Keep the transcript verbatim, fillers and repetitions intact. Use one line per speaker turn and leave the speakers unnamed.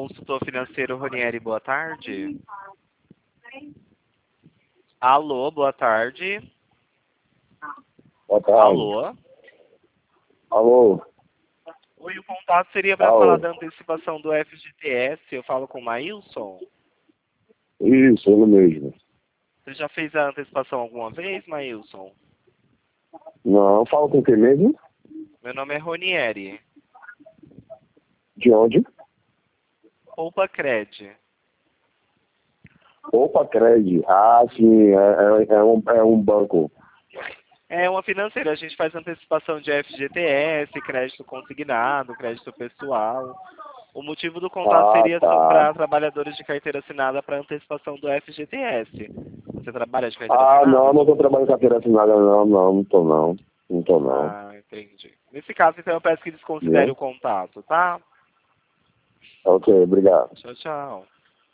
Consultor financeiro Ronieri, boa tarde. Alô, boa tarde.
Boa tarde.
Alô.
Alô.
Oi, o contato seria para falar da antecipação do F G T S. Eu falo com o Maílson.
Isso, ele mesmo.
Você já fez a antecipação alguma vez, Maílson?
Não, fala com quem mesmo?
Meu nome é Ronieri.
De onde?
Poupa Cred.
Opa, Cred. Ah, sim, é, é, é, um, é um banco.
É uma financeira. A gente faz antecipação de F G T S, crédito consignado, crédito pessoal. O motivo do contato
Ah,
seria
tá.
para trabalhadores de carteira assinada para antecipação do F G T S. Você trabalha de carteira
Ah,
assinada?
não, não tô trabalhando com carteira assinada, não, não, não tô não. Não tô não.
Ah, entendi. Nesse caso, então, eu peço que desconsidere
Viu?
o contato, tá?
Ok, obrigado.
Tchau, tchau.